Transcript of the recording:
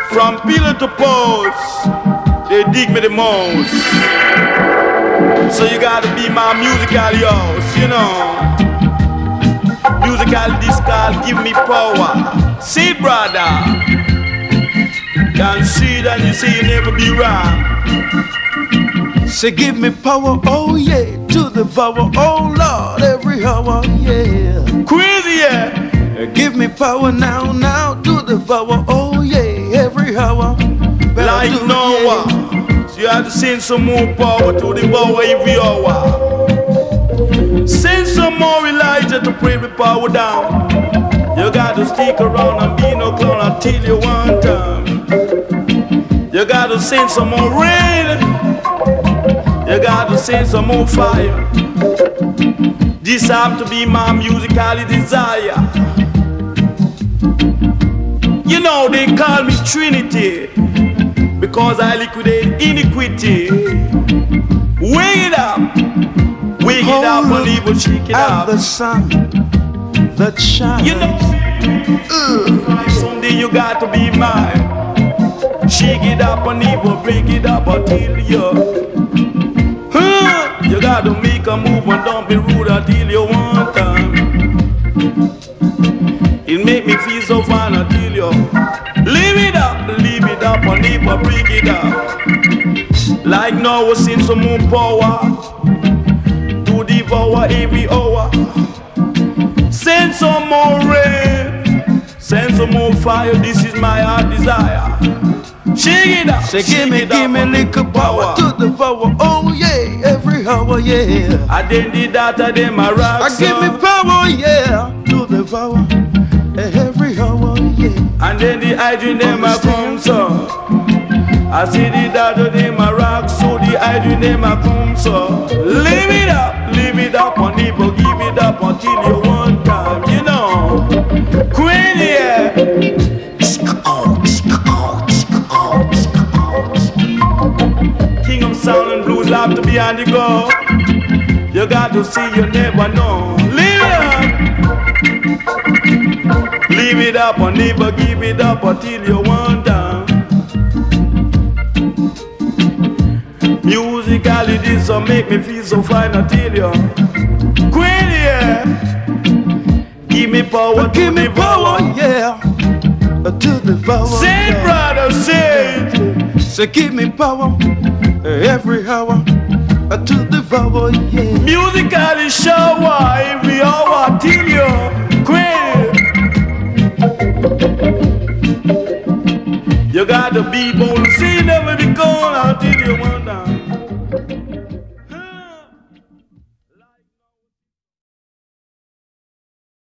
From pillar to post, they dig me the most. So you gotta be my musical yours, you know. Musical discal, give me power. See, brother, can see that you say you never be wrong. Say give me power, oh yeah, to devour, oh Lord, every hour, yeah. Crazy, yeah. Give me power now, now, to devour, oh yeah, every hour. Like Noah, so you have to send some more power to devour every hour. Send some more Elijah to pray the power down. You got to stick around and be no clown until you want time. You got to send some more rain. You got to send some more fire. This have to be my musical desire. You know they call me Trinity because I liquidate iniquity. Wake it up. Wake it up and leave it, shake it up. The sun that shines. You know, someday you got to be mine. Shake it up and even break it up until you. You got to make a move and don't be rude until you want time. It make me feel so fine until you leave it up and even break it up. Like now we send some more power to devour every hour. Send some more rain, send some more fire. This is my heart desire. Shake it up. Say give me little power to devour. Oh yeah, every hour, yeah. I then did that, I then my rock. I give me power, yeah, to devour every hour, yeah. And then the hydrogen them I come so. I see the data them my rock, so the hydrogen them I come so. Leave it up on people, give it up until you want time, you know. Queen, yeah. King of sound and blues love to be on the go. You got to see, you never know. Leave it up and never give it up until you want down. Musically this will make me feel so fine until you queen, yeah. Give me power, give me power, yeah, to devour. Say it, brother, say it. Say give me power every hour to devour, yeah. Musically shower every hour till you queen. You gotta be bold, see never be gone until you want down.